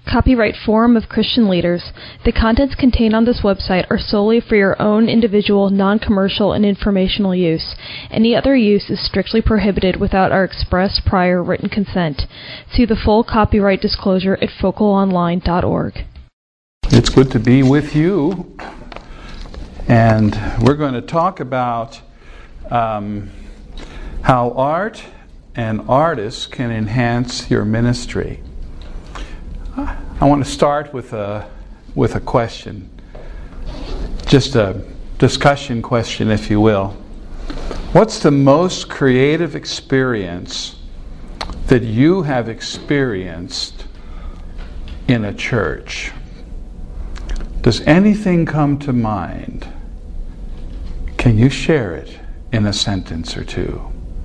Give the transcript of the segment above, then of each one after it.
Copyright Forum of Christian Leaders. The contents contained on this website are solely for your own individual, non-commercial, and informational use. Any other use is strictly prohibited without our express prior written consent. See the full copyright disclosure at focalonline.org. It's good to be with you. And we're going to talk about how art and artists can enhance your ministry. I want to start with a question, just a discussion question, if you will. What's the most creative experience that you have experienced in a church? Does anything come to mind? Can you share it in a sentence or two?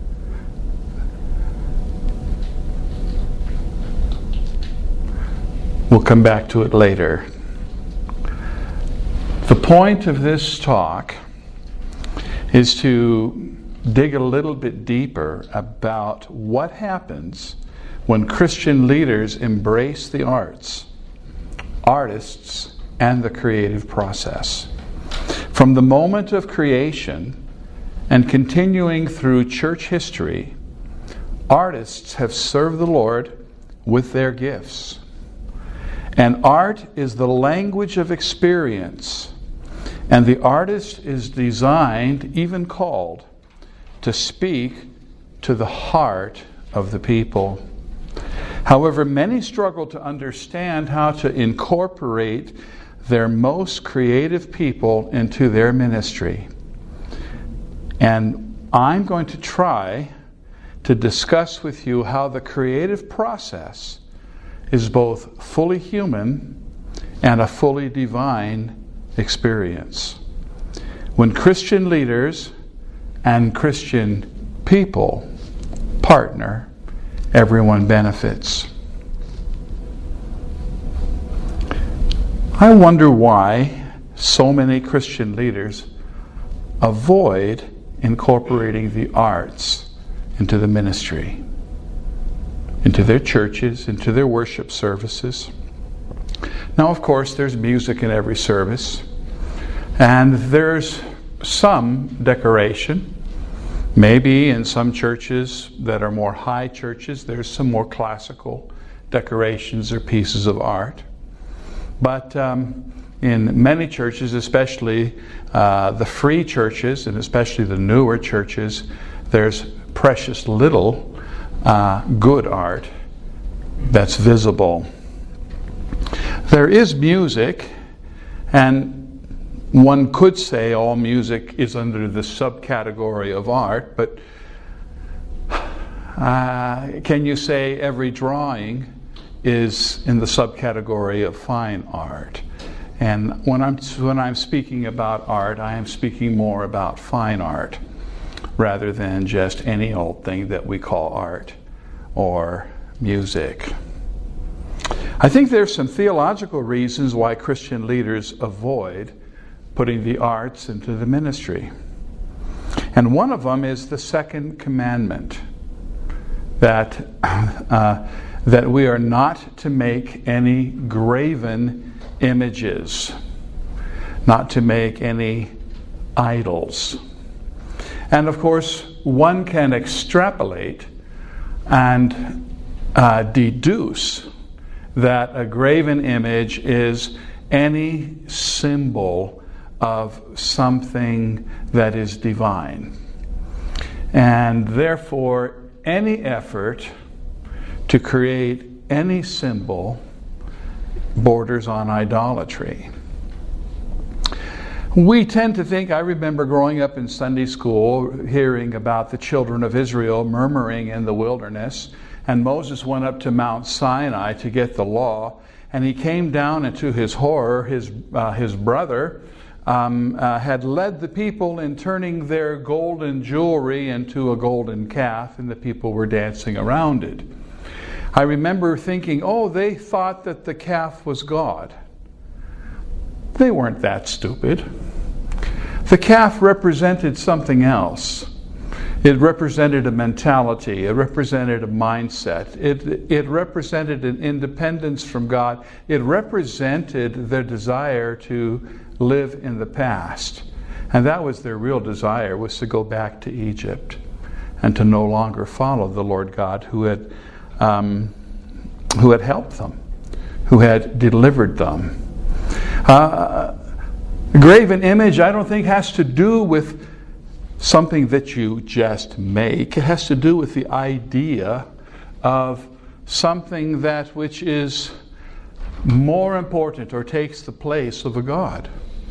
We'll come back to it later. The point of this talk is to dig a little bit deeper about what happens when Christian leaders embrace the arts, artists, and the creative process. From the moment of creation and continuing through church history, artists have served the Lord with their gifts. And art is the language of experience. And the artist is designed, even called, to speak to the heart of the people. However, many struggle to understand how to incorporate their most creative people into their ministry. And I'm going to try to discuss with you how the creative process is both fully human and a fully divine experience. When Christian leaders and Christian people partner, everyone benefits. I wonder why so many Christian leaders avoid incorporating the arts into the ministry, into their churches, into their worship services. Now, of course, there's music in every service, and there's some decoration. Maybe in some churches that are more high churches, there's some more classical decorations or pieces of art. But in many churches, especially the free churches, and especially the newer churches, there's precious little good art that's visible. There is music, and one could say all music is under the subcategory of art, but can you say every drawing is in the subcategory of fine art? And when I'm speaking about art, I am speaking more about fine art, rather than just any old thing that we call art or music. I think there's some theological reasons why Christian leaders avoid putting the arts into the ministry. And one of them is the second commandment, that we are not to make any graven images, not to make any idols. And of course, one can extrapolate and deduce that a graven image is any symbol of something that is divine. And therefore, any effort to create any symbol borders on idolatry. We tend to think, I remember growing up in Sunday school, hearing about the children of Israel murmuring in the wilderness, and Moses went up to Mount Sinai to get the law, and he came down, and to his horror, his brother had led the people in turning their golden jewelry into a golden calf, and the people were dancing around it. I remember thinking, they thought that the calf was God. They weren't that stupid. The calf represented something else. It represented a mentality. It represented a mindset. It represented an independence from God. It represented their desire to live in the past. And that was their real desire, was to go back to Egypt and to no longer follow the Lord God who had helped them, who had delivered them. A graven image, I don't think, has to do with something that you just make. It has to do with the idea of something that which is more important or takes the place of a God.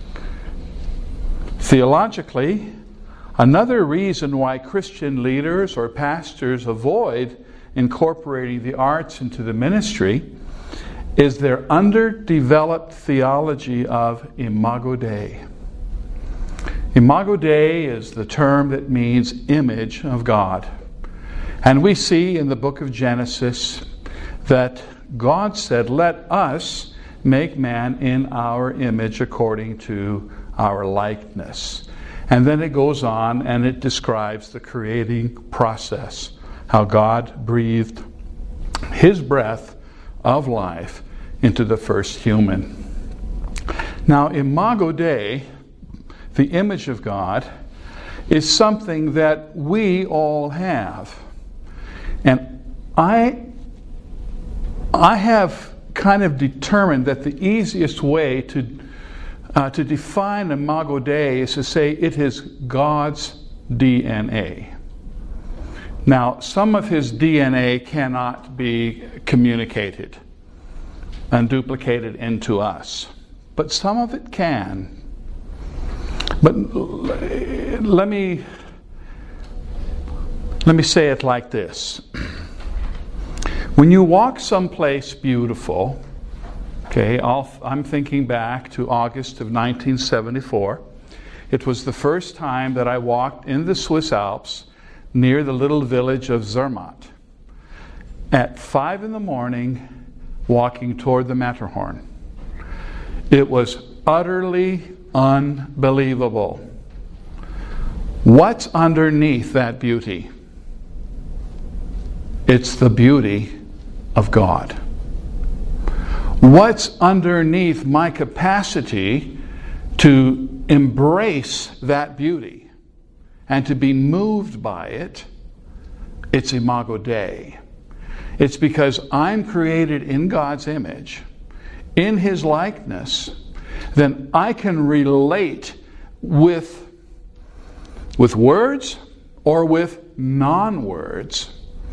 Theologically, another reason why Christian leaders or pastors avoid incorporating the arts into the ministry is their underdeveloped theology of Imago Dei. Imago Dei is the term that means image of God. And we see in the book of Genesis that God said, "Let us make man in our image according to our likeness." And then it goes on and it describes the creating process, how God breathed His breath of life into the first human. Now, Imago Dei, the image of God, is something that we all have. And I have kind of determined that the easiest way to define Imago Dei is to say it is God's DNA. Now, some of His DNA cannot be communicated and duplicated into us, but some of it can. But let me say it like this. When you walk someplace beautiful, okay, I'm thinking back to August of 1974. It was the first time that I walked in the Swiss Alps near the little village of Zermatt at 5 a.m, walking toward the Matterhorn. It was utterly unbelievable. What's underneath that beauty? It's the beauty of God. What's underneath my capacity to embrace that beauty and to be moved by it? It's Imago Dei. It's because I'm created in God's image, in His likeness, then I can relate with words or with non-words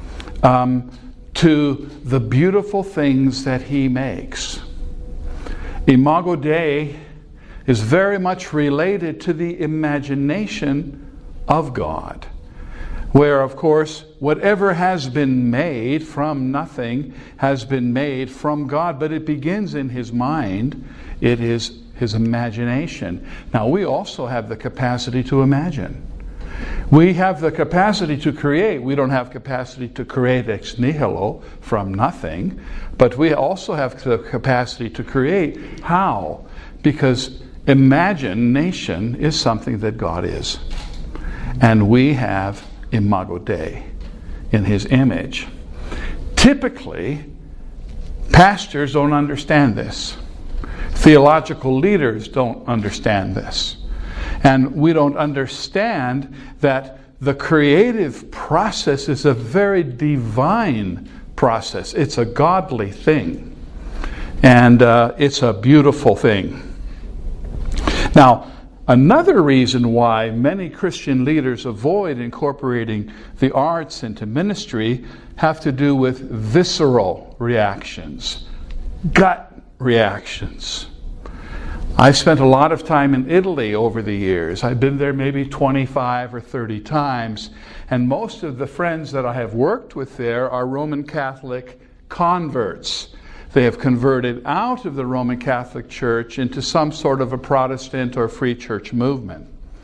to the beautiful things that He makes. Imago Dei is very much related to the imagination of God, where, of course, whatever has been made from nothing has been made from God, but it begins in His mind. It is His imagination. Now, we also have the capacity to imagine. We have the capacity to create. We don't have capacity to create ex nihilo, from nothing, but we also have the capacity to create. How? Because imagination is something that God is. And we have Imago Dei, in His image. Typically, pastors don't understand this. Theological leaders don't understand this. And we don't understand that the creative process is a very divine process. It's a godly thing. And it's a beautiful thing. Now, another reason why many Christian leaders avoid incorporating the arts into ministry have to do with visceral reactions, gut reactions. I've spent a lot of time in Italy over the years. I've been there maybe 25 or 30 times, and most of the friends that I have worked with there are Roman Catholic converts. They have converted out of the Roman Catholic Church into some sort of a Protestant or free church movement.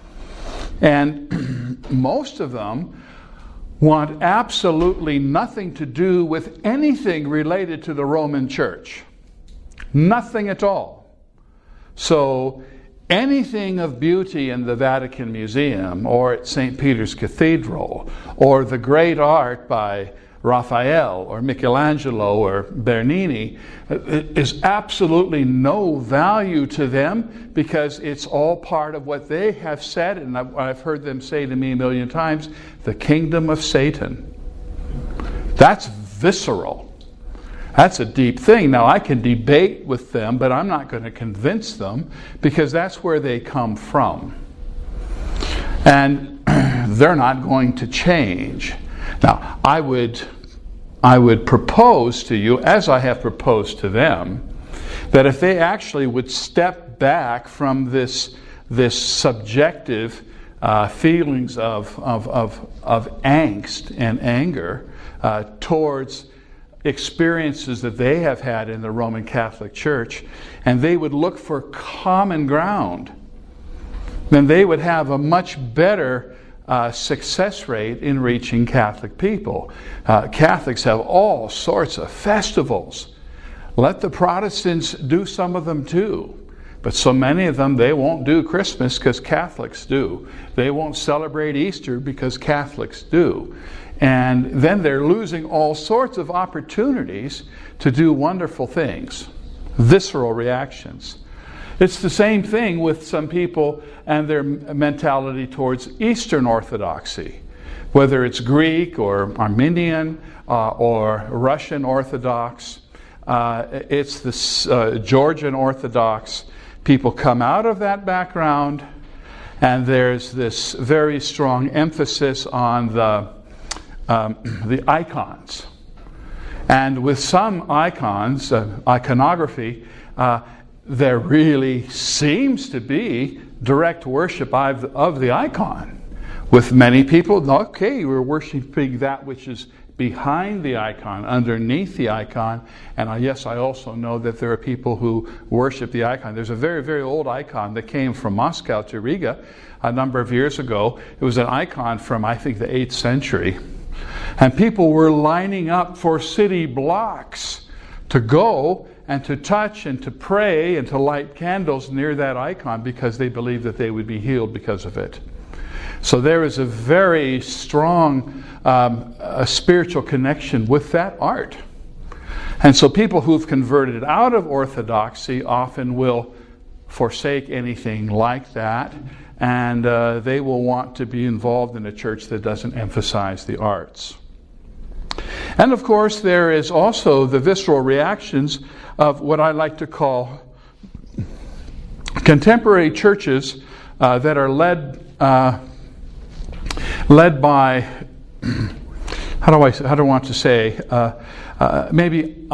And most of them want absolutely nothing to do with anything related to the Roman Church. Nothing at all. So anything of beauty in the Vatican Museum or at St. Peter's Cathedral or the great art by Raphael or Michelangelo or Bernini is absolutely no value to them, because it's all part of what they have said, and I've heard them say to me a million times, the kingdom of Satan. That's visceral. That's a deep thing. Now, I can debate with them, but I'm not going to convince them, because that's where they come from. And they're not going to change. Now, I would propose to you, as I have proposed to them, that if they actually would step back from this subjective feelings of angst and anger towards experiences that they have had in the Roman Catholic Church, and they would look for common ground, then they would have a much better success rate in reaching Catholic people. Catholics have all sorts of festivals. Let the Protestants do some of them too. But so many of them, they won't do Christmas because Catholics do. They won't celebrate Easter because Catholics do. And then they're losing all sorts of opportunities to do wonderful things. Visceral reactions. It's the same thing with some people and their mentality towards Eastern Orthodoxy. Whether it's Greek or Armenian or Russian Orthodox, it's the Georgian Orthodox. People come out of that background, and there's this very strong emphasis on the icons. And with some icons, iconography, there really seems to be direct worship of the icon. With many people, okay, we're worshiping that which is behind the icon, underneath the icon. And yes, I also know that there are people who worship the icon. There's a very, very old icon that came from Moscow to Riga a number of years ago. It was an icon from, I think, the 8th century. And people were lining up for city blocks to go and to touch and to pray and to light candles near that icon, because they believed that they would be healed because of it. So there is a very strong spiritual connection with that art. And so people who've converted out of Orthodoxy often will forsake anything like that, and they will want to be involved in a church that doesn't emphasize the arts. And of course, there is also the visceral reactions of what I like to call contemporary churches that are led by, how do I want to say, maybe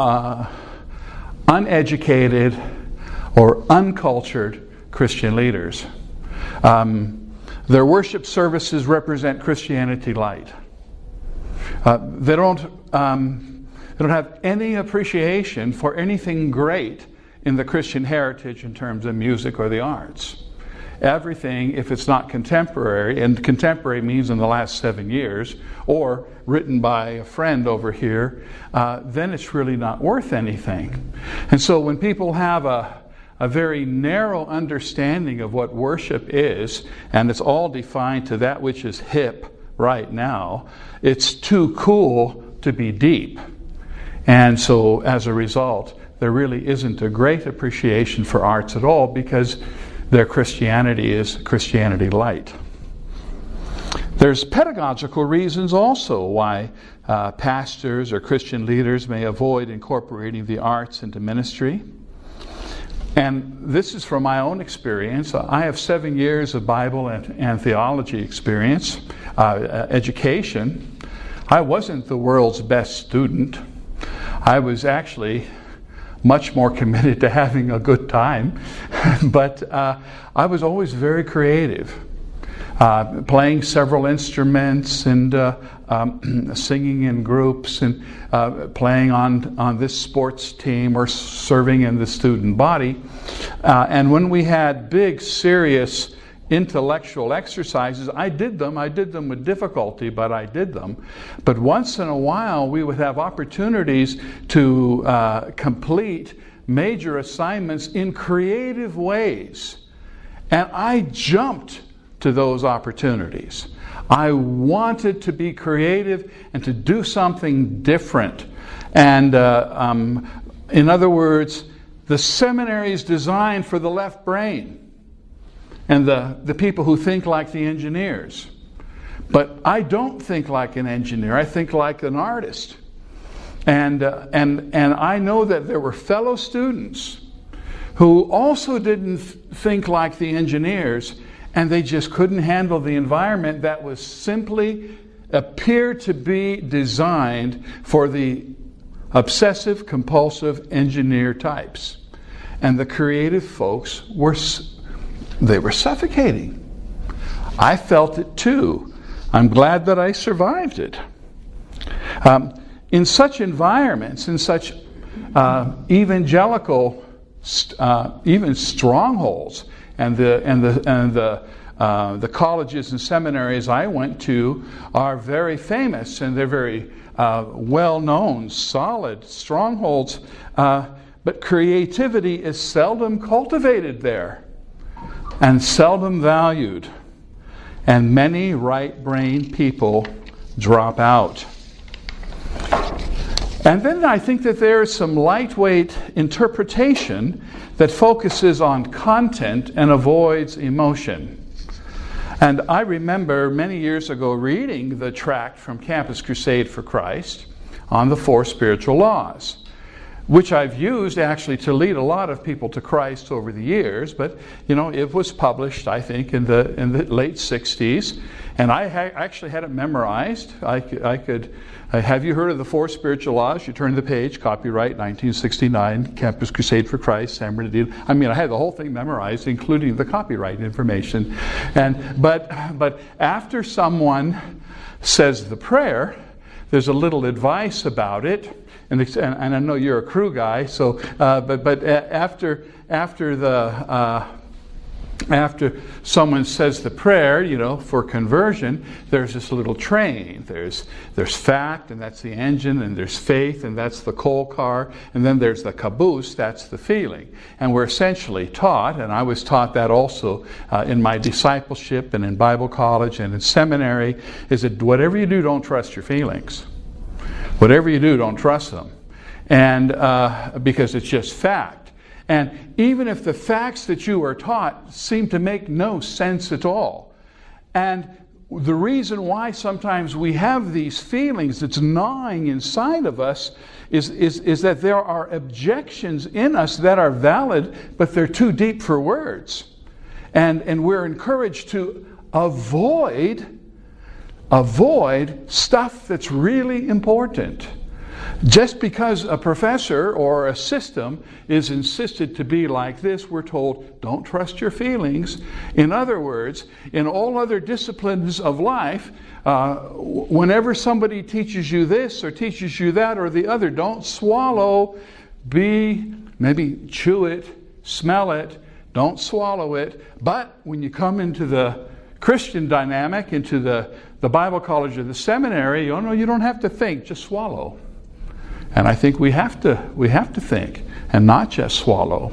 uneducated or uncultured Christian leaders. Their worship services represent Christianity light. They don't have any appreciation for anything great in the Christian heritage in terms of music or the arts. Everything, if it's not contemporary, and contemporary means in the last 7 years, or written by a friend over here, then it's really not worth anything. And so when people have a very narrow understanding of what worship is, and it's all defined to that which is hip right now, it's too cool to be deep. And so as a result, there really isn't a great appreciation for arts at all, because their Christianity is Christianity light. There's pedagogical reasons also why pastors or Christian leaders may avoid incorporating the arts into ministry. And this is from my own experience. I have 7 years of Bible and theology experience, education. I wasn't the world's best student. I was actually much more committed to having a good time. But I was always very creative, playing several instruments and singing in groups and playing on this sports team or serving in the student body. And when we had big, serious intellectual exercises, I did them with difficulty, but I did them. But once in a while, we would have opportunities to complete major assignments in creative ways. And I jumped to those opportunities. I wanted to be creative and to do something different. And in other words, the seminary is designed for the left brain and the people who think like the engineers. But I don't think like an engineer. I think like an artist. And I know that there were fellow students who also didn't think like the engineers, and they just couldn't handle the environment that was simply appeared to be designed for the obsessive compulsive engineer types. And the creative folks were suffocating. I felt it too. I'm glad that I survived it. In such environments, in such evangelical even strongholds, and the colleges and seminaries I went to are very famous, and they're very well-known, solid strongholds. But creativity is seldom cultivated there, and seldom valued. And many right-brained people drop out. And then I think that there is some lightweight interpretation that focuses on content and avoids emotion. And I remember many years ago reading the tract from Campus Crusade for Christ on the 4 spiritual laws, which I've used actually to lead a lot of people to Christ over the years. But it was published, I think, in the late 60s, and I actually had it memorized. I could. Have you heard of the 4 spiritual laws? You turn the page, copyright 1969, Campus Crusade for Christ, San Bernardino. I had the whole thing memorized, including the copyright information. But after someone says the prayer, there's a little advice about it. And I know you're a crew guy, so but after someone says the prayer, for conversion, there's this little train. There's fact, and that's the engine, and there's faith, and that's the coal car, and then there's the caboose, that's the feeling. And we're essentially taught, and I was taught that also in my discipleship and in Bible college and in seminary, is that whatever you do, don't trust your feelings. Whatever you do, don't trust them. And because it's just fact. And even if the facts that you are taught seem to make no sense at all. And the reason why sometimes we have these feelings that's gnawing inside of us is that there are objections in us that are valid, but they're too deep for words. And we're encouraged to avoid stuff that's really important. Just because a professor or a system is insisted to be like this, we're told, don't trust your feelings. In other words, in all other disciplines of life, whenever somebody teaches you this or teaches you that or the other, don't swallow, maybe chew it, smell it, don't swallow it. But when you come into the Christian dynamic, into the Bible college or the seminary, you don't have to think, just swallow. And I think we have to think and not just swallow.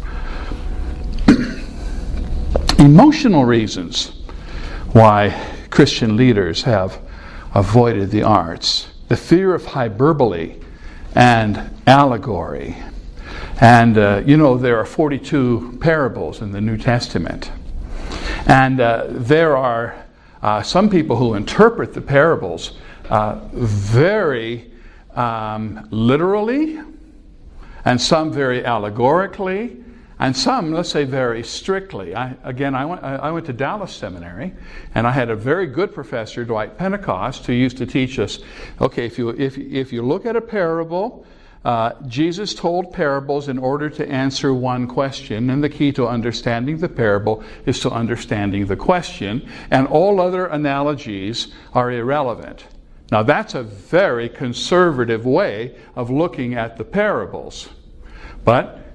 Emotional reasons why Christian leaders have avoided the arts. The fear of hyperbole and allegory. And there are 42 parables in the New Testament. And there are some people who interpret the parables very literally, and some very allegorically, and some, let's say, very strictly. I went to Dallas Seminary, and I had a very good professor, Dwight Pentecost, who used to teach us, okay, if you look at a parable, Jesus told parables in order to answer one question, and the key to understanding the parable is to understanding the question, and all other analogies are irrelevant. Now that's a very conservative way of looking at the parables. But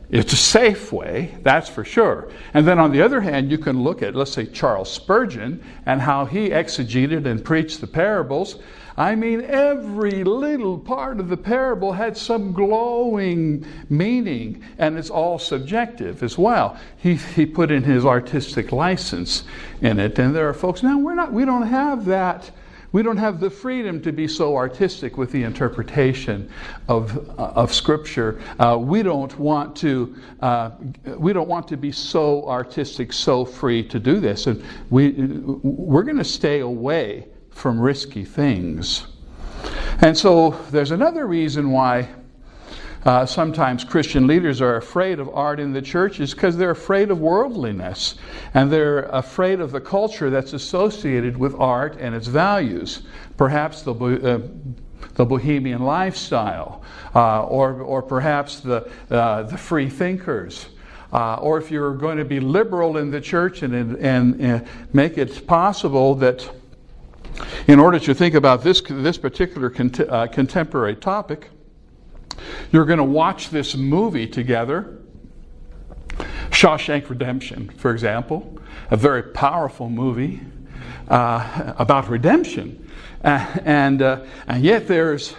It's a safe way, that's for sure. And then on the other hand, you can look at, let's say, Charles Spurgeon and how he exegeted and preached the parables. I mean, every little part of the parable had some glowing meaning, and it's all subjective as well. He put in his artistic license in it, and there are folks, now we don't have that. We don't have the freedom to be so artistic with the interpretation of Scripture. We don't want to be so artistic, so free to do this, and we're going to stay away from risky things. And so there's another reason why sometimes Christian leaders are afraid of art in the church, is because they're afraid of worldliness, and they're afraid of the culture that's associated with art and its values. Perhaps the bohemian lifestyle, or perhaps the free thinkers. Or if you're going to be liberal in the church and make it possible that in order to think about this particular contemporary topic, you're going to watch this movie together, Shawshank Redemption, for example, a very powerful movie about redemption, and yet there's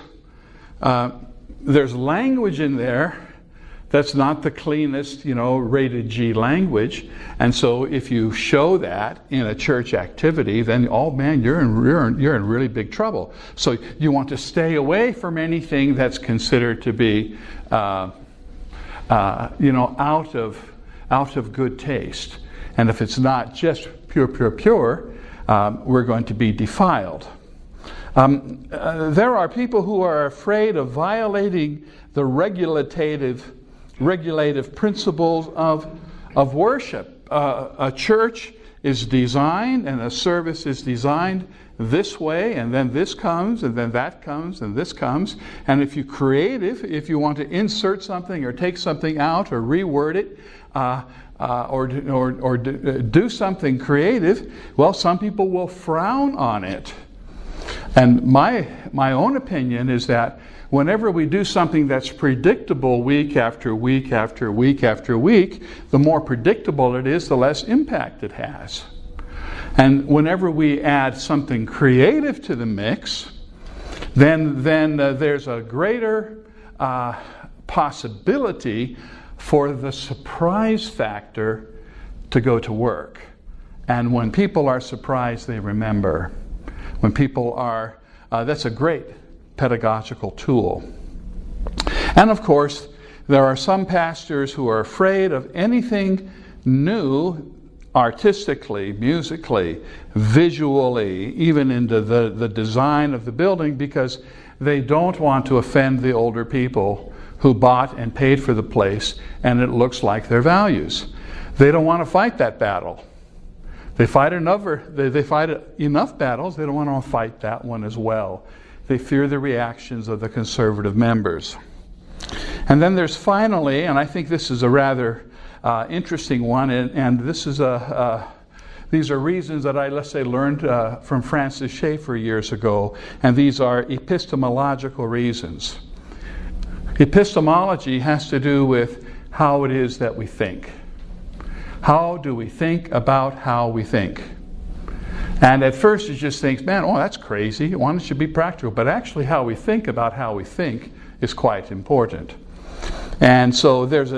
language in there that's not the cleanest, rated G language. And so if you show that in a church activity, then, oh man, you're in really big trouble. So you want to stay away from anything that's considered to be, out of good taste. And if it's not just pure, we're going to be defiled. There are people who are afraid of violating the regulative principles of worship. A church is designed, and a service is designed this way, and then this comes, and then that comes, and this comes. And if you want to insert something or take something out or reword it, or do something creative, well, some people will frown on it. And my own opinion is that whenever we do something that's predictable week after week after week after week, the more predictable it is, the less impact it has. And whenever we add something creative to the mix, then there's a greater possibility for the surprise factor to go to work. And when people are surprised, they remember. When people are, that's a great pedagogical tool. And of course, there are some pastors who are afraid of anything new artistically, musically, visually, even into the design of the building, because they don't want to offend the older people who bought and paid for the place and it looks like their values. They don't want to fight that battle. They fight enough battles, they don't want to fight that one as well. They fear the reactions of the conservative members. And then there's finally, and I think this is a rather interesting one, and this is these are reasons that I, learned from Francis Schaeffer years ago, and these are epistemological reasons. Epistemology has to do with how it is that we think. How do we think about how we think? And at first you just think, man, that's crazy. Why don't you be practical? But actually how we think about how we think is quite important. And so there's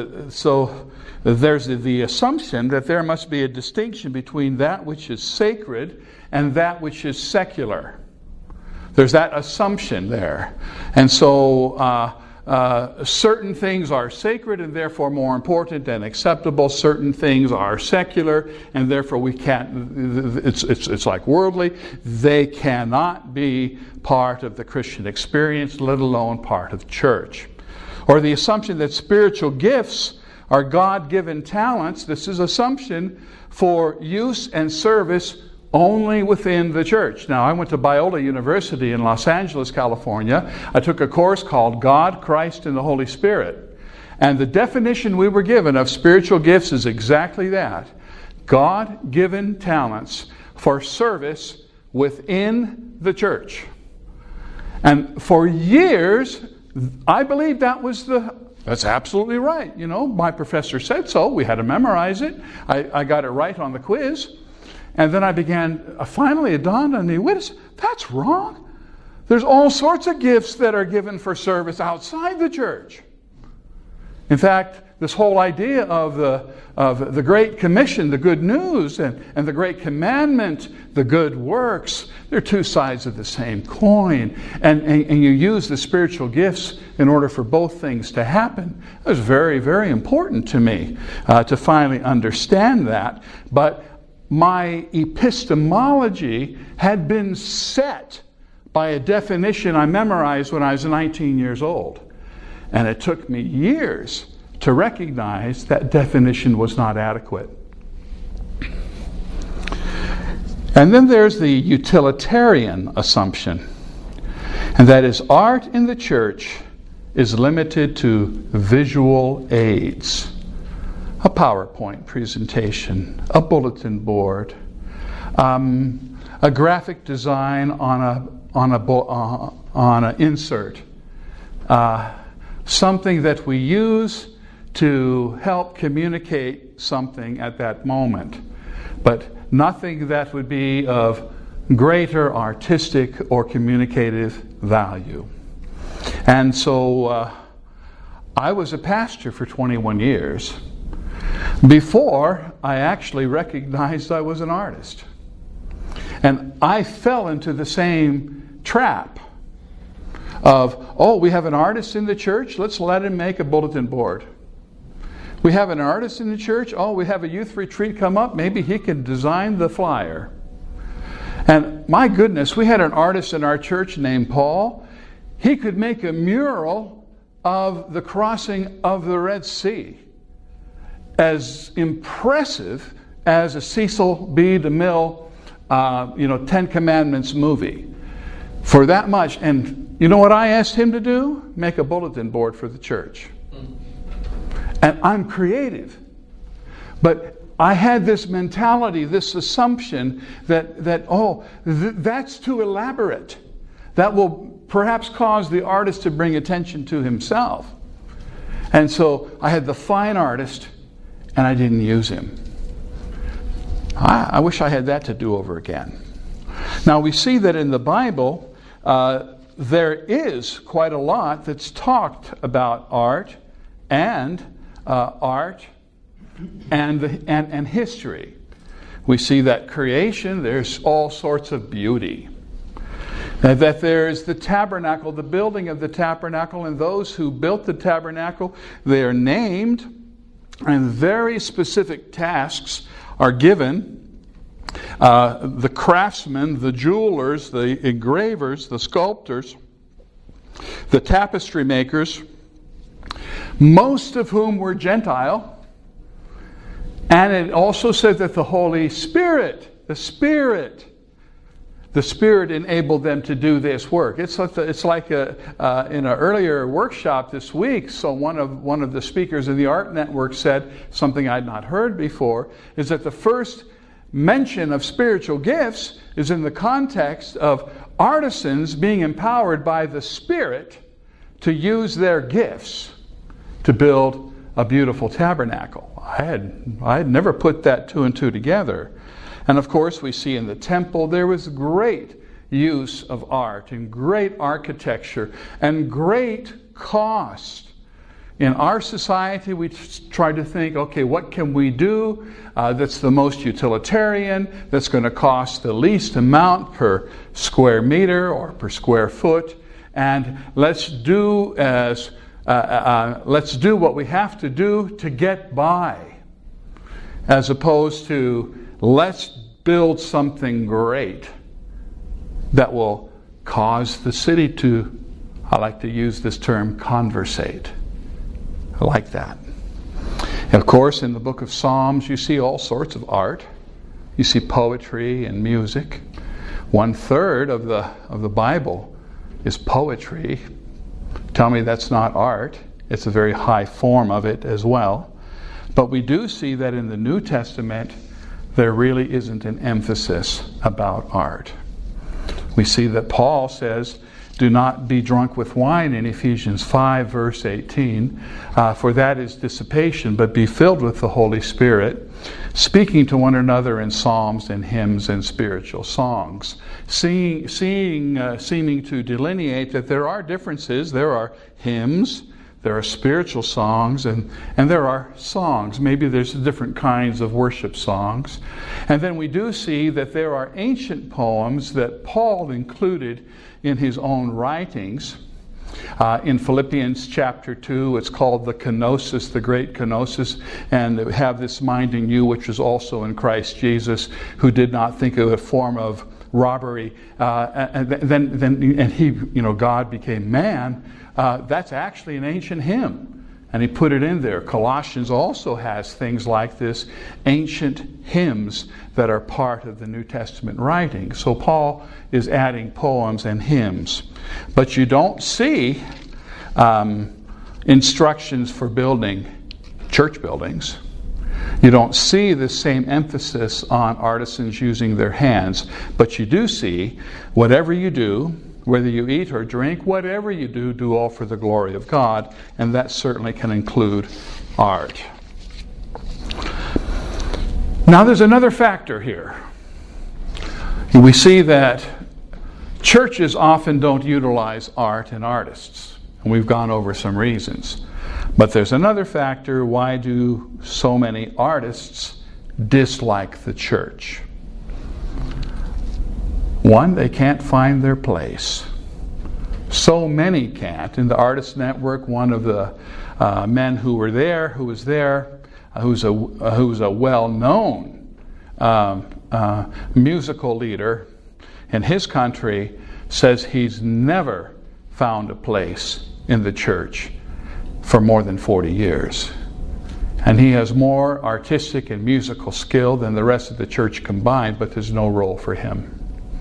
the assumption that there must be a distinction between that which is sacred and that which is secular. There's that assumption there. And so certain things are sacred and therefore more important and acceptable. Certain things are secular and therefore we can't. It's like worldly. They cannot be part of the Christian experience, let alone part of church. Or the assumption that spiritual gifts are God-given talents. This is assumption for use and service only within the church. Now, I went to Biola University in Los Angeles, California. I took a course called God, Christ, and the Holy Spirit. And the definition we were given of spiritual gifts is exactly that. God-given talents for service within the church. And for years, I believed that was the That's absolutely right. My professor said so. We had to memorize it. I got it right on the quiz. And then finally it dawned on me, wait a second, that's wrong. There's all sorts of gifts that are given for service outside the church. In fact, this whole idea of the Great Commission, the good news, and the Great Commandment, the good works, they're two sides of the same coin. And you use the spiritual gifts in order for both things to happen. It was very, very important to me to finally understand that. But my epistemology had been set by a definition I memorized when I was 19 years old. And it took me years to recognize that definition was not adequate. And then there's the utilitarian assumption, and that is art in the church is limited to visual aids. A PowerPoint presentation, a bulletin board, a graphic design on an insert, something that we use to help communicate something at that moment, but nothing that would be of greater artistic or communicative value. And so I was a pastor for 21 years before I actually recognized I was an artist. And I fell into the same trap of, we have an artist in the church, let's let him make a bulletin board. We have an artist in the church, we have a youth retreat come up, maybe he can design the flyer. And my goodness, we had an artist in our church named Paul. He could make a mural of the crossing of the Red Sea, as impressive as a Cecil B. DeMille, 10 Commandments movie. For that much. And you know what I asked him to do? Make a bulletin board for the church. And I'm creative. But I had this mentality, this assumption that that's too elaborate. That will perhaps cause the artist to bring attention to himself. And so I had the fine artist, and I didn't use him. I wish I had that to do over again. Now we see that in the Bible, there is quite a lot that's talked about art and history. We see that creation, there's all sorts of beauty. That there's the tabernacle, the building of the tabernacle, and those who built the tabernacle, they are named, and very specific tasks are given. The craftsmen, the jewelers, the engravers, the sculptors, the tapestry makers, most of whom were Gentile. And it also said that the Holy Spirit, the Spirit enabled them to do this work. It's like in an earlier workshop this week, so one of the speakers in the Art Network said something I'd not heard before, is that the first mention of spiritual gifts is in the context of artisans being empowered by the Spirit to use their gifts to build a beautiful tabernacle. I had never put that two and two together. And of course, we see in the temple there was great use of art and great architecture and great cost. In our society, we try to think, okay, what can we do that's the most utilitarian, that's going to cost the least amount per square meter or per square foot, and let's do what we have to do to get by, as opposed to let's build something great that will cause the city to, I like to use this term, conversate. I like that. And of course, in the book of Psalms, you see all sorts of art. You see poetry and music. 1/3 of the Bible is poetry. Tell me that's not art. It's a very high form of it as well. But we do see that in the New Testament, there really isn't an emphasis about art. We see that Paul says Do not be drunk with wine in Ephesians 5, verse 18, for that is dissipation, but be filled with the Holy Spirit, speaking to one another in psalms and hymns and spiritual songs. Seeming to delineate that there are differences. There are hymns, there are spiritual songs, and there are songs. Maybe there's different kinds of worship songs. And then we do see that there are ancient poems that Paul included in his own writings. In Philippians chapter 2, it's called the kenosis, the great kenosis, and have this mind in you which was also in Christ Jesus, who did not think of a form of robbery, and he, God became man. That's actually an ancient hymn, and he put it in there. Colossians also has things like this, ancient hymns that are part of the New Testament writing. So Paul is adding poems and hymns. But you don't see instructions for building church buildings. You don't see the same emphasis on artisans using their hands. But you do see, whatever you do, whether you eat or drink, whatever you do, do all for the glory of God. And that certainly can include art. Now there's another factor here. We see that churches often don't utilize art and artists. And we've gone over some reasons. But there's another factor. Why do so many artists dislike the church? One, they can't find their place. So many can't. In the Artist Network, one of the men who was there, who's a well-known musical leader in his country, says he's never found a place in the church for more than 40 years. And he has more artistic and musical skill than the rest of the church combined, but there's no role for him.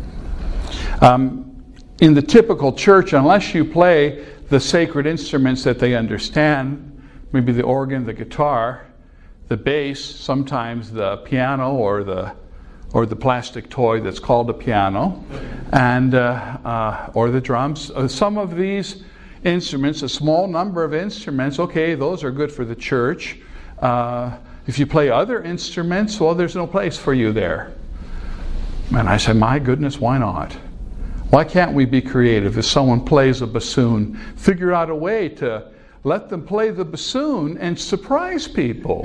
In the typical church, unless you play the sacred instruments that they understand, maybe the organ, the guitar, the bass, sometimes the piano or the plastic toy that's called a piano, and or the drums. Some of these instruments, a small number of instruments, okay, those are good for the church. If you play other instruments, well, there's no place for you there. And I said, my goodness, why not? Why can't we be creative? If someone plays a bassoon, figure out a way to let them play the bassoon and surprise people.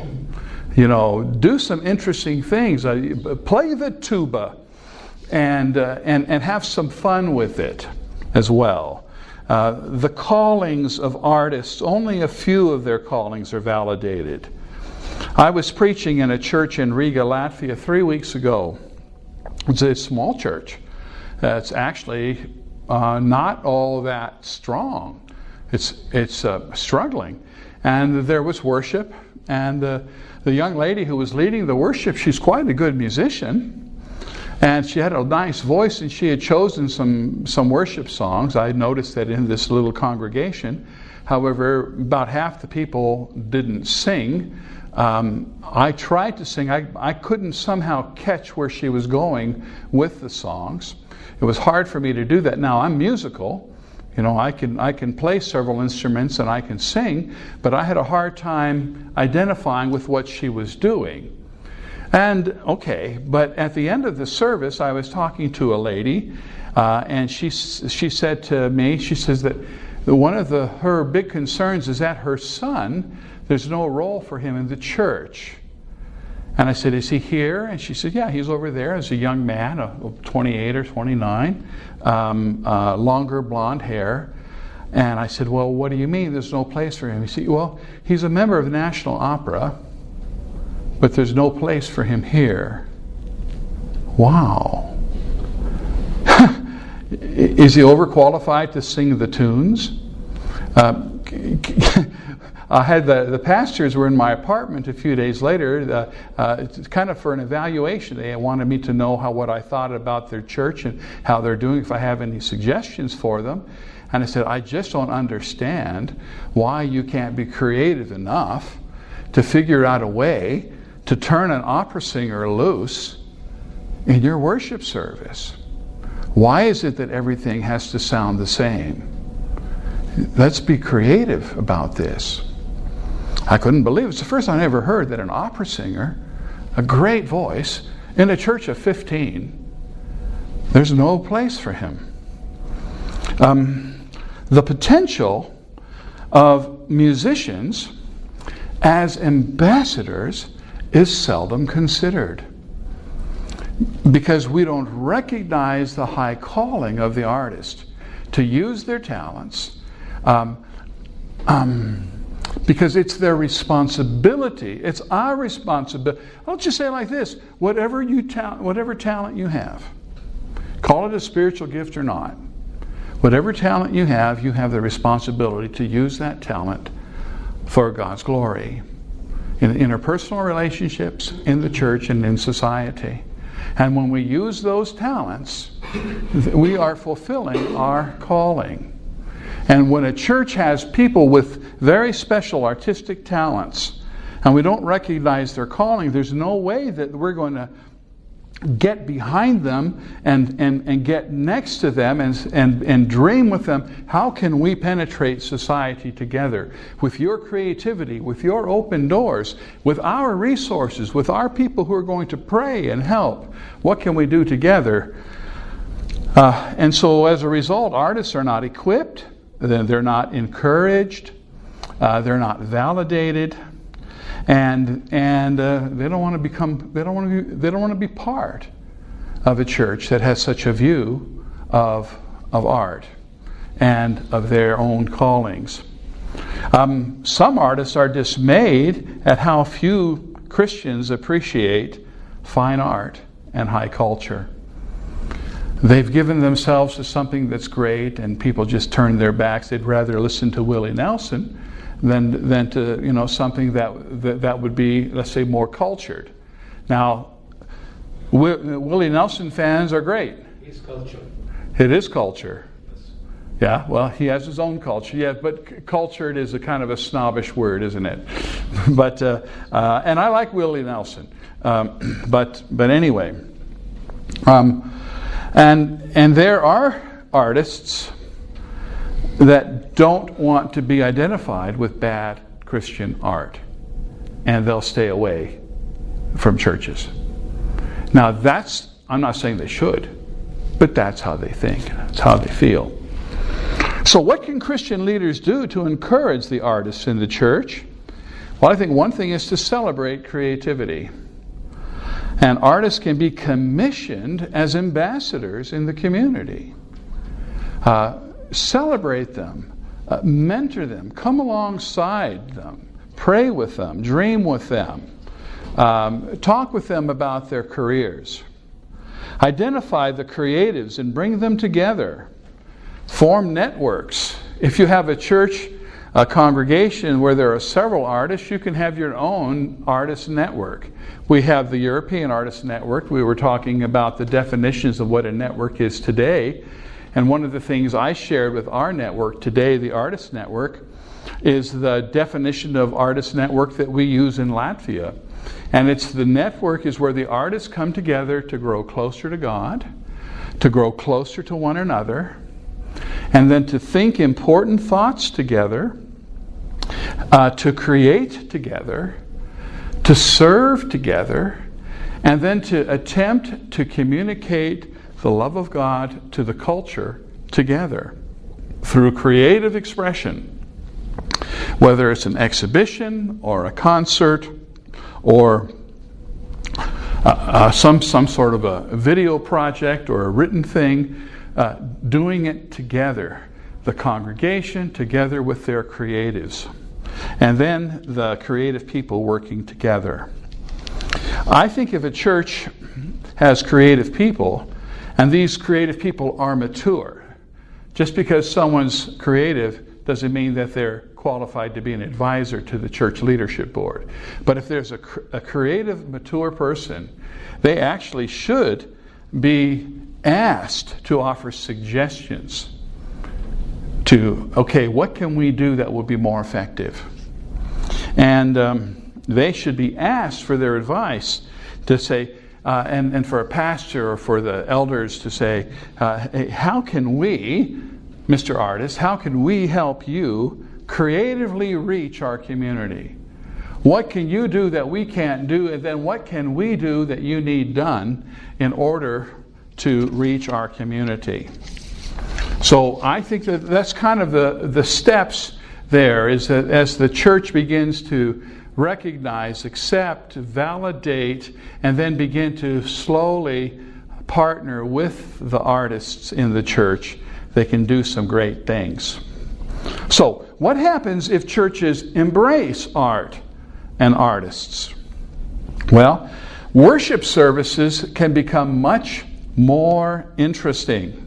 Do some interesting things. Play the tuba and have some fun with it as well. The callings of artists, only a few of their callings are validated. I was preaching in a church in Riga, Latvia 3 weeks ago. It's a small church. It's actually not all that strong. It's struggling. And there was worship, and the young lady who was leading the worship, she's quite a good musician. And she had a nice voice, and she had chosen some worship songs. I noticed that in this little congregation. However, about half the people didn't sing. I tried to sing. I couldn't somehow catch where she was going with the songs. It was hard for me to do that. Now, I'm musical. I can play several instruments and I can sing, but I had a hard time identifying with what she was doing. And okay, but at the end of the service, I was talking to a lady, and she said to me, she says that one of her big concerns is that her son, there's no role for him in the church. And I said, is he here? And she said, yeah, he's over there as a young man, 28 or 29, longer blonde hair. And I said, well, what do you mean there's no place for him? He said, well, he's a member of the National Opera, but there's no place for him here. Wow. Is he overqualified to sing the tunes? I had the pastors were in my apartment a few days later, kind of for an evaluation. They wanted me to know what I thought about their church and how they're doing, if I have any suggestions for them. And I said, I just don't understand why you can't be creative enough to figure out a way to turn an opera singer loose in your worship service. Why is it that everything has to sound the same? Let's be creative about this. I couldn't believe it. It's the first time I ever heard that an opera singer, a great voice, in a church of 15, there's no place for him. The potential of musicians as ambassadors is seldom considered, because we don't recognize the high calling of the artist to use their talents, because it's their responsibility. It's our responsibility. I'll just say it like this: whatever talent you have, call it a spiritual gift or not, whatever talent you have the responsibility to use that talent for God's glory in interpersonal relationships, in the church, and in society. And when we use those talents, we are fulfilling our calling. And when a church has people with very special artistic talents, and we don't recognize their calling, there's no way that we're going to get behind them and get next to them and dream with them. How can we penetrate society together with your creativity, with your open doors, with our resources, with our people who are going to pray and help? What can we do together? And so as a result, artists are not equipped, they're not encouraged, they're not validated, and they don't want to be part of a church that has such a view of art and of their own callings. Some artists are dismayed at how few Christians appreciate fine art and high culture. They've given themselves to something that's great, and people just turn their backs. They'd rather listen to Willie Nelson than to something that would be, let's say, more cultured. Now, Willie Nelson fans are great. It's culture. It is culture. Yes. Yeah, well, he has his own culture. Yeah, but cultured is a kind of a snobbish word, isn't it? But and I like Willie Nelson. But anyway, and there are artists that don't want to be identified with bad Christian art, and they'll stay away from churches. Now I'm not saying they should, but that's how they think, that's how they feel. So what can Christian leaders do to encourage the artists in the church? Well, I think one thing is to celebrate creativity. And artists can be commissioned as ambassadors in the community. Celebrate them, mentor them, come alongside them, pray with them, dream with them, talk with them about their careers. Identify the creatives and bring them together. Form networks. If you have a church, a congregation where there are several artists, you can have your own artist network. We have the European Artist Network. We were talking about the definitions of what a network is today. And one of the things I shared with our network today, the Artist Network, is the definition of artist network that we use in Latvia. And it's the network is where the artists come together to grow closer to God, to grow closer to one another, and then to think important thoughts together, to create together, to serve together, and then to attempt to communicate the love of God to the culture together through creative expression, whether it's an exhibition or a concert or some sort of a video project or a written thing, doing it together, the congregation together with their creatives, and then the creative people working together. I think if a church has creative people, and these creative people are mature, just because someone's creative doesn't mean that they're qualified to be an advisor to the church leadership board. But if there's a creative, mature person, they actually should be asked to offer suggestions to, okay, what can we do that will be more effective? And they should be asked for their advice to say, and for a pastor or for the elders to say, hey, how can we, Mr. Artist, how can we help you creatively reach our community? What can you do that we can't do? And then what can we do that you need done in order to reach our community? So I think that's kind of the steps there, is that as the church begins to recognize, accept, validate, and then begin to slowly partner with the artists in the church, they can do some great things. So, what happens if churches embrace art and artists? Well, worship services can become much more interesting.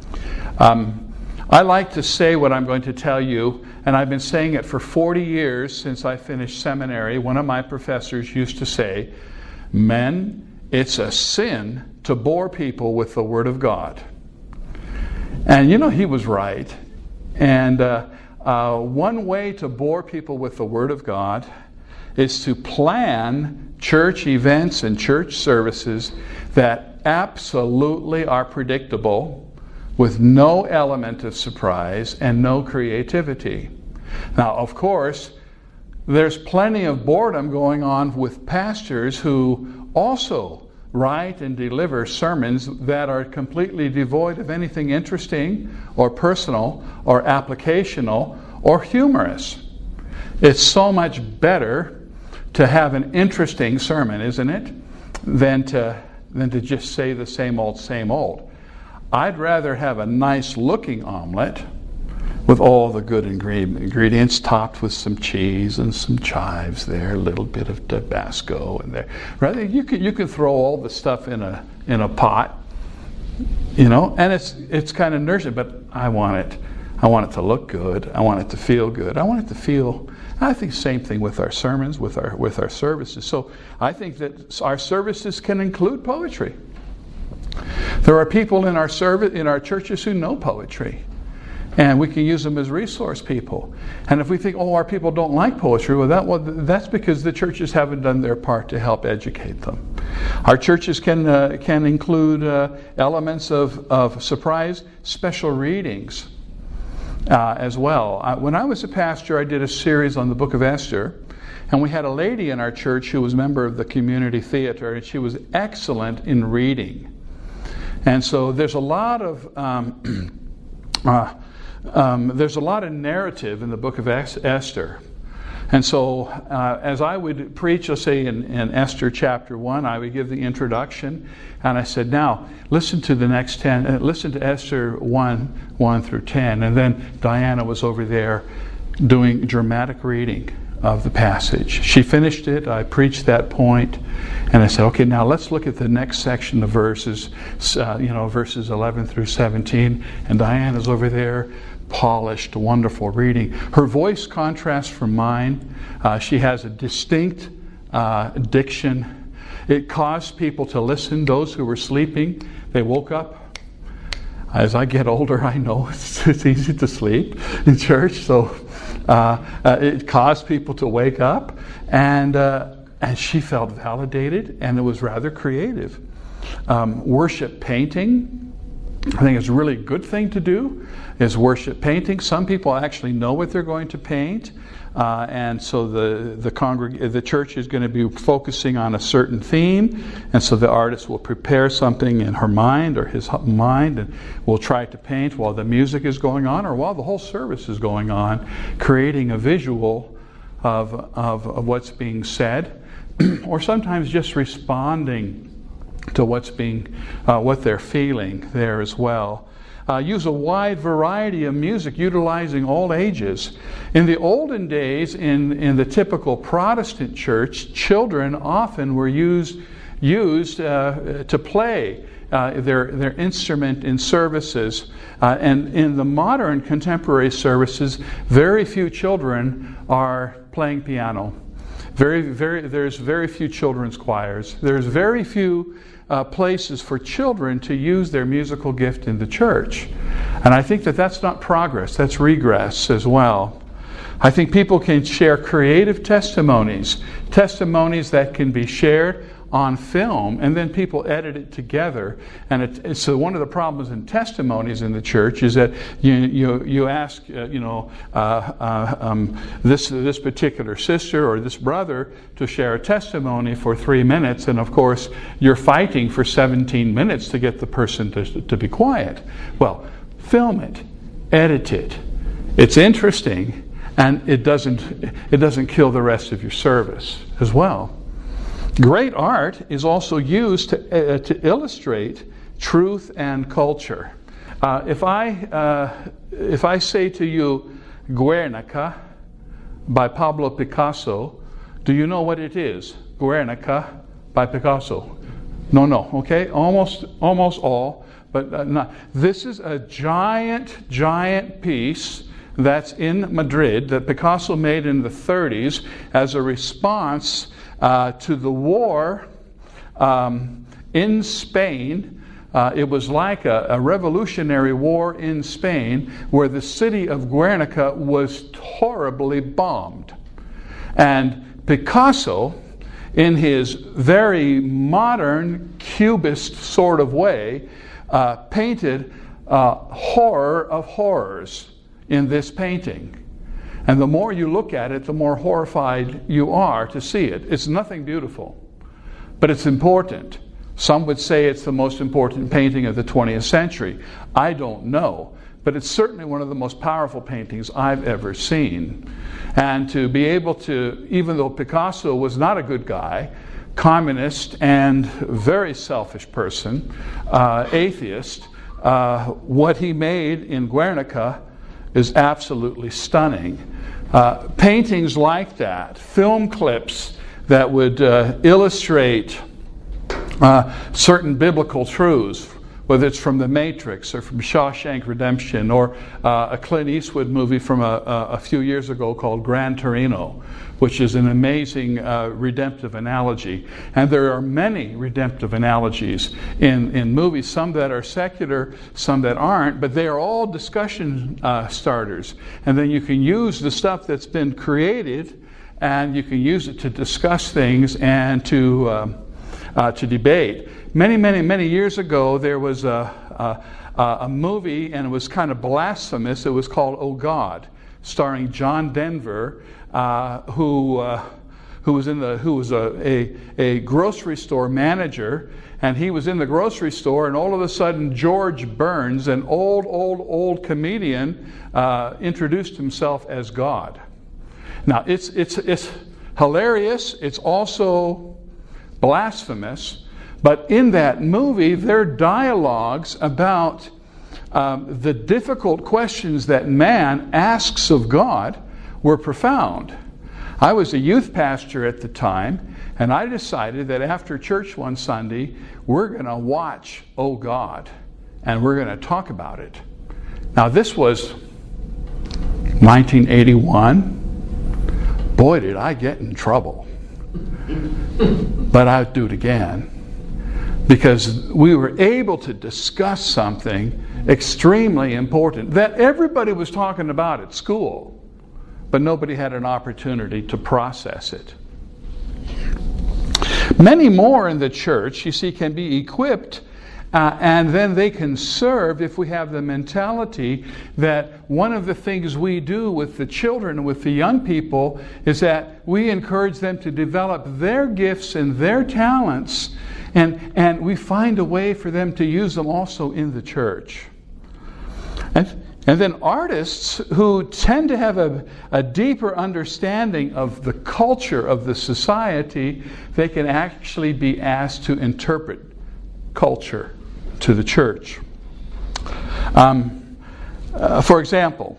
I like to say what I'm going to tell you, and I've been saying it for 40 years since I finished seminary. One of my professors used to say, "Men, it's a sin to bore people with the Word of God." And he was right. And one way to bore people with the Word of God is to plan church events and church services that absolutely are predictable, with no element of surprise and no creativity. Now, of course, there's plenty of boredom going on with pastors who also write and deliver sermons that are completely devoid of anything interesting or personal or applicational or humorous. It's so much better to have an interesting sermon, isn't it, than to just say the same old. I'd rather have a nice looking omelet with all the good ingredients, topped with some cheese and some chives there, a little bit of Tabasco in there. Rather, you can throw all the stuff in a pot, and it's kind of nourishing. But I want it to look good. I want it to feel good. I want it to feel. I think the same thing with our sermons, with our services. So I think that our services can include poetry. There are people in our churches who know poetry, and we can use them as resource people. And if we think, our people don't like poetry, that's because the churches haven't done their part to help educate them. Our churches can include elements of surprise special readings as well. When I was a pastor, I did a series on the book of Esther, and we had a lady in our church who was a member of the community theater, and she was excellent in reading. And so there's a lot of narrative in the book of Esther. And so as I would preach, let's say in Esther chapter 1, I would give the introduction, and I said, now listen to the next 10, listen to Esther 1 through 10. And then Diana was over there doing dramatic reading of the passage. She finished it, I preached that point, and I said, okay, now let's look at the next section of verses, verses 11 through 17. And Diana's over there, polished, wonderful reading. Her voice contrasts from mine. She has a distinct diction. It caused people to listen. Those who were sleeping, they woke up. As I get older, I know it's easy to sleep in church, so it caused people to wake up, and she felt validated, and it was rather creative. Worship painting, I think it's a really good thing to do, is worship painting. Some people actually know what they're going to paint, and so the church is going to be focusing on a certain theme, and so the artist will prepare something in her mind or his mind, and will try to paint while the music is going on or while the whole service is going on, creating a visual of what's being said, or sometimes just responding to what they're feeling there as well. Use a wide variety of music, utilizing all ages. In the olden days, in the typical Protestant church, children often were used to play their instrument in services. And in the modern contemporary services, very few children are playing piano. There's very few children's choirs. There's very few places for children to use their musical gift in the church. And I think that's not progress, that's regress as well. I think people can share creative testimonies that can be shared on film, and then people edit it together. And so one of the problems in testimonies in the church is that you ask this particular sister or this brother to share a testimony for 3 minutes, and of course you're fighting for 17 minutes to get the person to be quiet. Well, film it, edit it. It's interesting, and it doesn't kill the rest of your service as well. Great art is also used to illustrate truth and culture. If I say to you, Guernica by Pablo Picasso, do you know what it is? Guernica by Picasso. No. Okay, almost all, but not. This is a giant piece that's in Madrid that Picasso made in the 30s as a response to the war in Spain. It was like a revolutionary war in Spain where the city of Guernica was horribly bombed. And Picasso, in his very modern cubist sort of way, painted horror of horrors in this painting. And the more you look at it, the more horrified you are to see it. It's nothing beautiful, but it's important. Some would say it's the most important painting of the 20th century. I don't know, but it's certainly one of the most powerful paintings I've ever seen. And to be able to, even though Picasso was not a good guy, communist and very selfish person, atheist, what he made in Guernica is absolutely stunning. Paintings like that, film clips that would illustrate certain biblical truths, whether it's from The Matrix or from Shawshank Redemption or a Clint Eastwood movie from a few years ago called Gran Torino, which is an amazing redemptive analogy. And there are many redemptive analogies in movies, some that are secular, some that aren't, but they are all discussion starters. And then you can use the stuff that's been created and you can use it to discuss things and to debate. Many years ago, there was a movie, and it was kind of blasphemous. It was called Oh God, starring John Denver, who was a grocery store manager, and he was in the grocery store, and all of a sudden George Burns, an old comedian, introduced himself as God. Now it's hilarious. It's also blasphemous. But in that movie, their dialogues about the difficult questions that man asks of God were profound. I was a youth pastor at the time, and I decided that after church one Sunday, we're going to watch Oh God, and we're going to talk about it. Now, this was 1981. Boy, did I get in trouble. But I'd do it again. Because we were able to discuss something extremely important that everybody was talking about at school, but nobody had an opportunity to process it. Many more in the church, you see, can be equipped and then they can serve if we have the mentality that one of the things we do with the children, with the young people, is that we encourage them to develop their gifts and their talents, and we find a way for them to use them also in the church. And then artists who tend to have a deeper understanding of the culture of the society, they can actually be asked to interpret culture to the church. For example,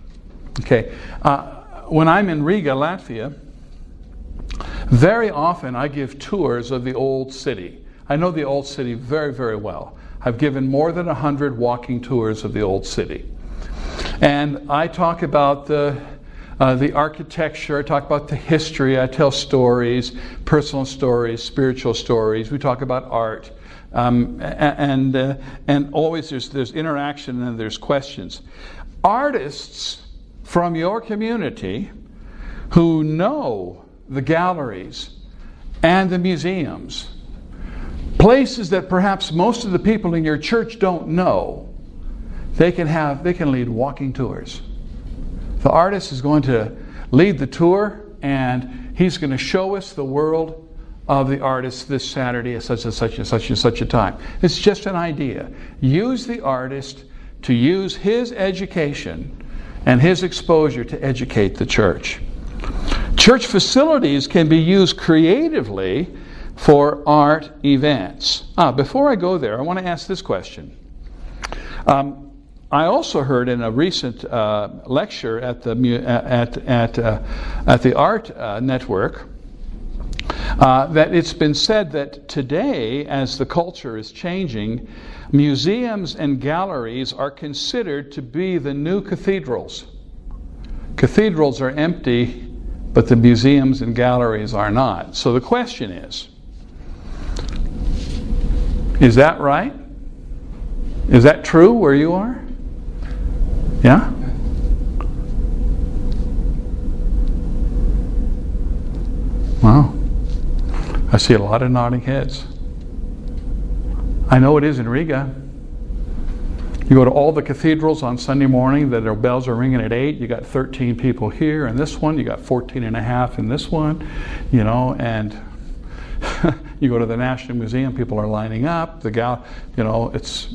when I'm in Riga, Latvia, very often I give tours of the old city. I know the old city very, very well. I've given more than 100 walking tours of the old city. And I talk about the architecture, I talk about the history, I tell stories, personal stories, spiritual stories. We talk about art. And always there's interaction and there's questions. Artists from your community who know the galleries and the museums, places that perhaps most of the people in your church don't know, they can lead walking tours. The artist is going to lead the tour, and he's going to show us the world of the artist this Saturday at such and such and such and such a time. It's just an idea. Use the artist to use his education and his exposure to educate the church. Church facilities can be used creatively for art events. Before I go there, I want to ask this question. I also heard in a recent lecture at the Art Network that it's been said that today, as the culture is changing, museums and galleries are considered to be the new cathedrals. Cathedrals are empty, but the museums and galleries are not. So the question is that right? Is that true where you are? Yeah? Wow. I see a lot of nodding heads. I know it is in Riga. You go to all the cathedrals on Sunday morning, their bells are ringing at 8. You got 13 people here in this one. You got 14 and a half in this one. And you go to the National Museum, people are lining up. It's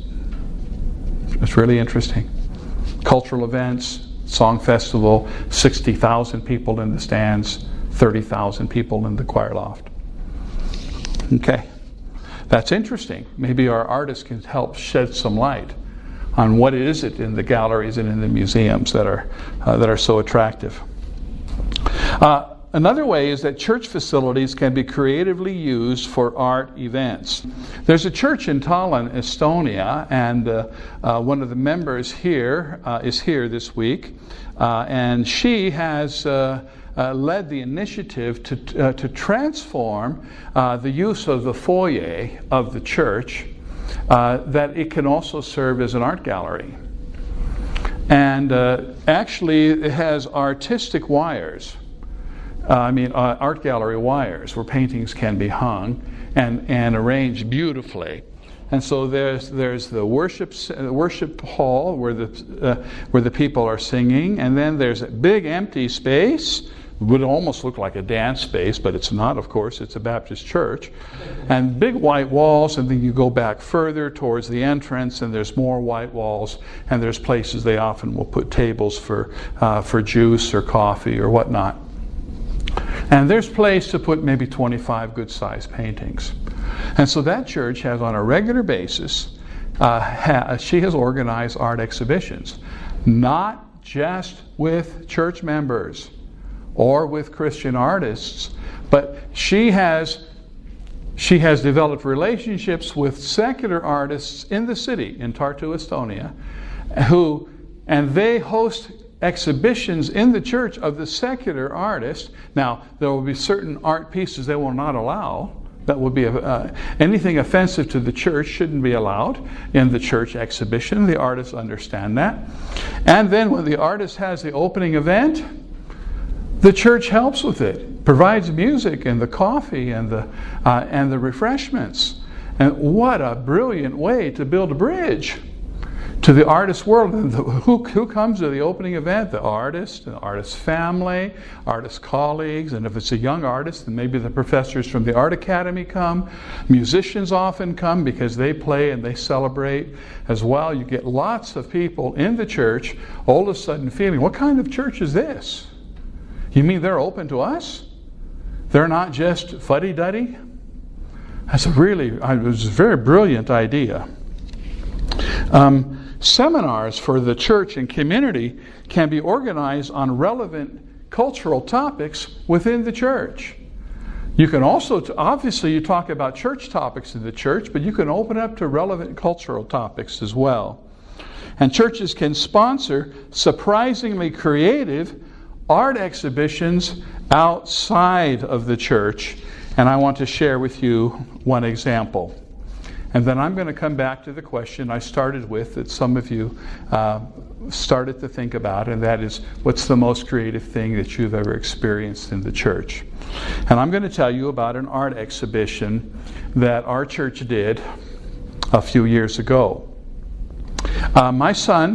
really interesting. Cultural events, song festival, 60,000 people in the stands, 30,000 people in the choir loft. Okay, that's interesting. Maybe our artists can help shed some light on what is it in the galleries and in the museums that are so attractive. Another way is that church facilities can be creatively used for art events. There's a church in Tallinn, Estonia, and one of the members here is here this week, and she has led the initiative to transform the use of the foyer of the church, that it can also serve as an art gallery. And actually it has artistic wires. Art gallery wires where paintings can be hung and arranged beautifully. And so there's the worship hall where the people are singing, and then there's a big empty space. It would almost look like a dance space, but it's not, of course. It's a Baptist church. And big white walls, and then you go back further towards the entrance, and there's more white walls, and there's places they often will put tables for juice or coffee or whatnot. And there's place to put maybe 25 good-sized paintings. And so that church has, on a regular basis, she has organized art exhibitions, not just with church members or with Christian artists, but she has developed relationships with secular artists in the city, in Tartu, Estonia, and they host exhibitions in the church of the secular artists. Now, there will be certain art pieces they will not allow. That would be anything offensive to the church shouldn't be allowed in the church exhibition. The artists understand that. And then when the artist has the opening event, the church helps with it, provides music and the coffee and the refreshments. And what a brilliant way to build a bridge to the artist world. And who comes to the opening event? The artist, and the artist's family, artist colleagues, and if it's a young artist, then maybe the professors from the art academy come. Musicians often come because they play and they celebrate as well. You get lots of people in the church all of a sudden feeling, what kind of church is this? You mean they're open to us? They're not just fuddy-duddy? It was a very brilliant idea. Seminars for the church and community can be organized on relevant cultural topics within the church. You can also, obviously you talk about church topics in the church, but you can open up to relevant cultural topics as well. And churches can sponsor surprisingly creative art exhibitions outside of the church. And I want to share with you one example. And then I'm going to come back to the question I started with that some of you started to think about, and that is, what's the most creative thing that you've ever experienced in the church? And I'm going to tell you about an art exhibition that our church did a few years ago. My son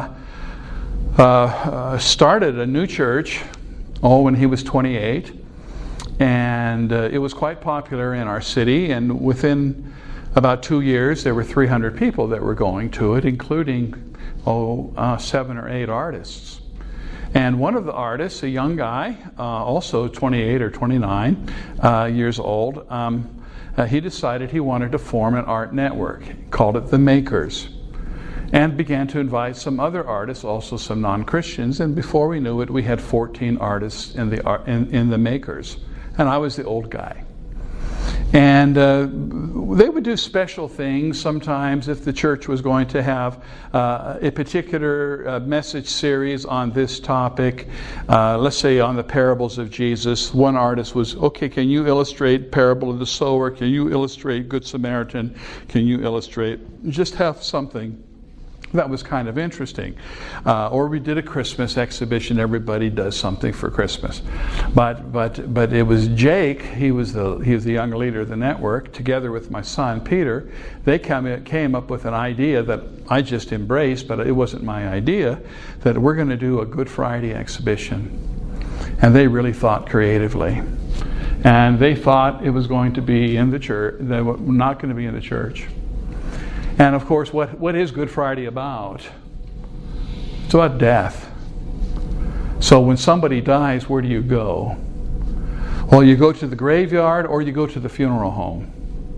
started a new church when he was 28, and it was quite popular in our city, and within about 2 years there were 300 people that were going to it, including 7 or 8 artists. And one of the artists, a young guy, also 28 or 29 years old, he decided he wanted to form an art network. He called it The Makers, and began to invite some other artists, also some non-Christians. And before we knew it, we had 14 artists in the Makers, and I was the old guy. And they would do special things sometimes if the church was going to have a particular message series on this topic. Let's say on the parables of Jesus. One artist was, okay, can you illustrate parable of the sower? Can you illustrate Good Samaritan? Can you illustrate? Just have something that was kind of interesting. Or we did a Christmas exhibition. Everybody does something for Christmas. But it was Jake, he was the young leader of the network, together with my son Peter. They came up with an idea that I just embraced, but it wasn't my idea, that we're going to do a Good Friday exhibition. And they really thought creatively. And they thought it was going to be in the church. They were not going to be in the church. And of course, what is Good Friday about? It's about death. So when somebody dies, where do you go? Well, you go to the graveyard or you go to the funeral home.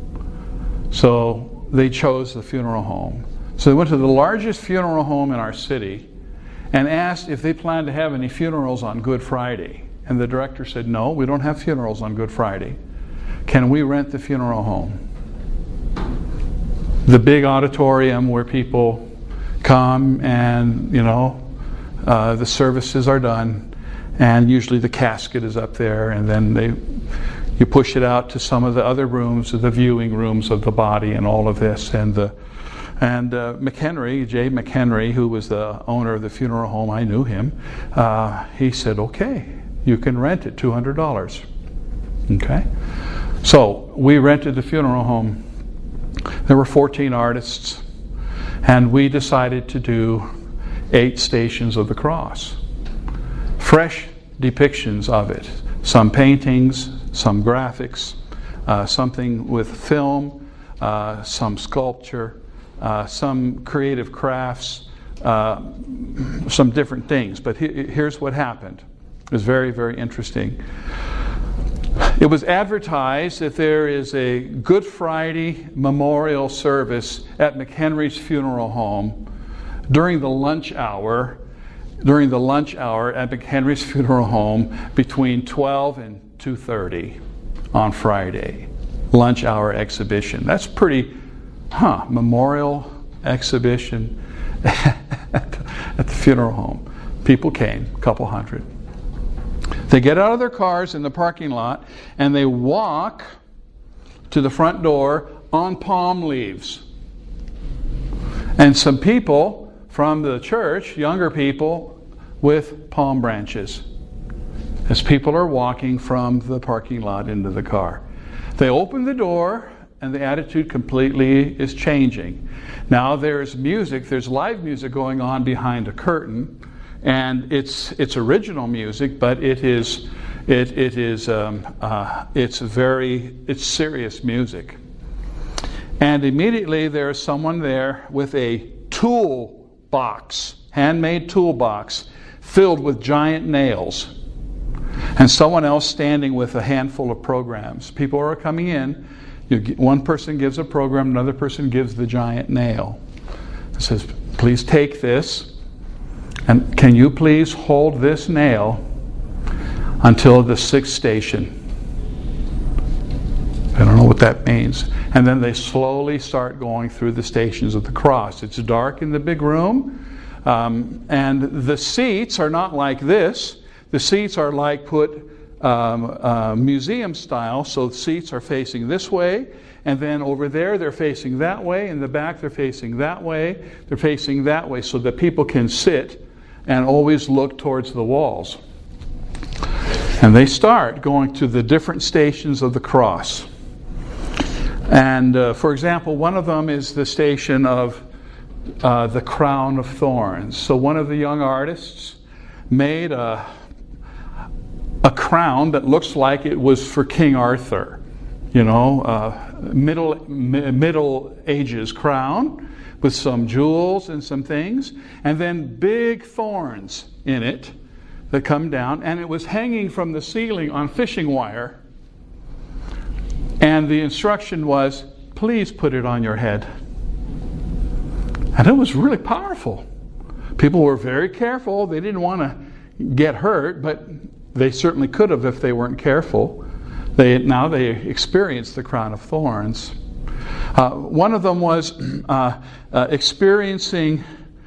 So they chose the funeral home. So they went to the largest funeral home in our city and asked if they planned to have any funerals on Good Friday. And the director said, no, we don't have funerals on Good Friday. Can we rent the funeral home? The big auditorium where people come and, the services are done, and usually the casket is up there, and then you push it out to some of the other rooms, the viewing rooms of the body and all of this. And McHenry, Jay McHenry, who was the owner of the funeral home, I knew him, he said, okay, you can rent it, $200. Okay? So we rented the funeral home. There were 14 artists, and we decided to do 8 stations of the cross. Fresh depictions of it. Some paintings, some graphics, something with film, some sculpture, some creative crafts, some different things. But here's what happened. It was very, very interesting. It was advertised that there is a Good Friday memorial service at McHenry's funeral home during the lunch hour at McHenry's funeral home between 12 and 2:30 on Friday. Lunch hour exhibition. That's pretty, memorial exhibition at the funeral home. People came, a couple hundred. They get out of their cars in the parking lot and they walk to the front door on palm leaves. And some people from the church, younger people, with palm branches, as people are walking from the parking lot into the car. They open the door and the attitude completely is changing. Now there's music, there's live music going on behind a curtain. And it's original music, but it's serious music. And immediately there's someone there with a toolbox, handmade toolbox, filled with giant nails, and someone else standing with a handful of programs. People are coming in. One person gives a program, another person gives the giant nail. It says, "Please take this. And can you please hold this nail until the 6th station?" I don't know what that means. And then they slowly start going through the stations of the cross. It's dark in the big room. And the seats are not like this. The seats are like put museum style, so seats are facing this way, and then over there they're facing that way, in the back they're facing that way, they're facing that way, so that people can sit and always look towards the walls. And they start going to the different stations of the cross. And for example, one of them is the station of the crown of thorns. So one of the young artists made a crown that looks like it was for King Arthur, Middle Ages crown with some jewels and some things, and then big thorns in it that come down, and it was hanging from the ceiling on fishing wire. And the instruction was, please put it on your head. And it was really powerful. People were very careful. They didn't want to get hurt, but they certainly could have if they weren't careful. Now they experienced the crown of thorns. One of them was experiencing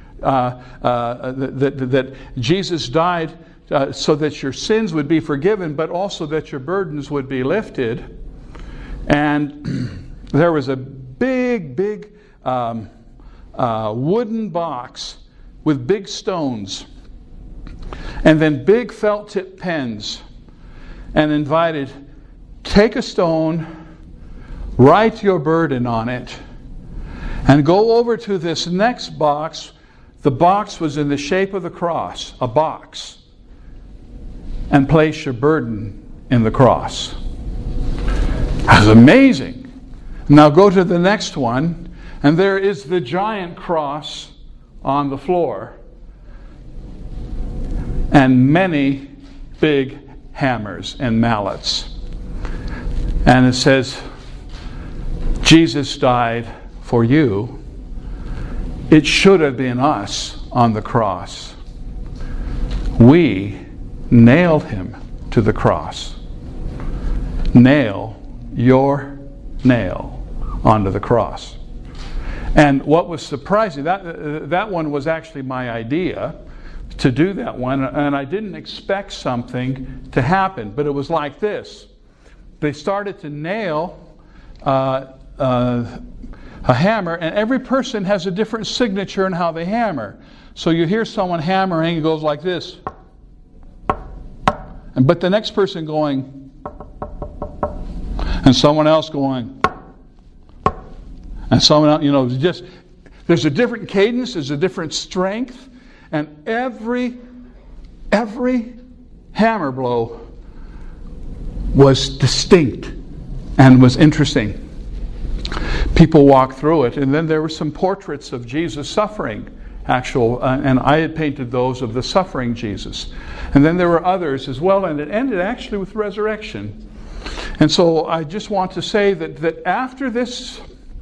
that Jesus died so that your sins would be forgiven, but also that your burdens would be lifted. And there was a big wooden box with big stones, and then big felt tip pens, and invited, take a stone, write your burden on it, and go over to this next box. The box was in the shape of the cross, a box, and place your burden in the cross. That was amazing. Now go to the next one, and there is the giant cross on the floor, and many big hammers and mallets. And it says, Jesus died for you. It should have been us on the cross. We nailed him to the cross. Nail your nail onto the cross. And what was surprising, that one was actually my idea to do that one, and I didn't expect something to happen, but it was like this. They started to nail a hammer, and every person has a different signature in how they hammer. So you hear someone hammering, it goes like this. But the next person going, and someone else going, and someone else, just there's a different cadence, there's a different strength, and every hammer blow was distinct and was interesting. People walked through it, and then there were some portraits of Jesus suffering, and I had painted those of the suffering Jesus. And then there were others as well, and it ended actually with resurrection. And so I just want to say that after this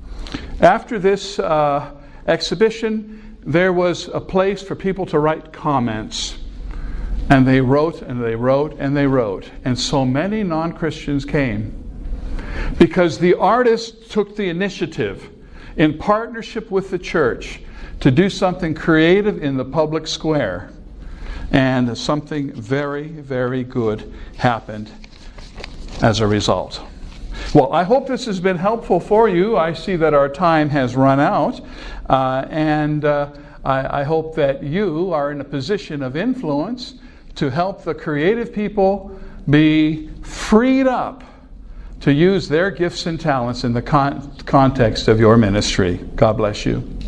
exhibition, there was a place for people to write comments. And they wrote, and they wrote, and they wrote. And so many non-Christians came. Because the artist took the initiative, in partnership with the church, to do something creative in the public square. And something very, very good happened as a result. Well, I hope this has been helpful for you. I see that our time has run out. I hope that you are in a position of influence to help the creative people be freed up to use their gifts and talents in the context of your ministry. God bless you.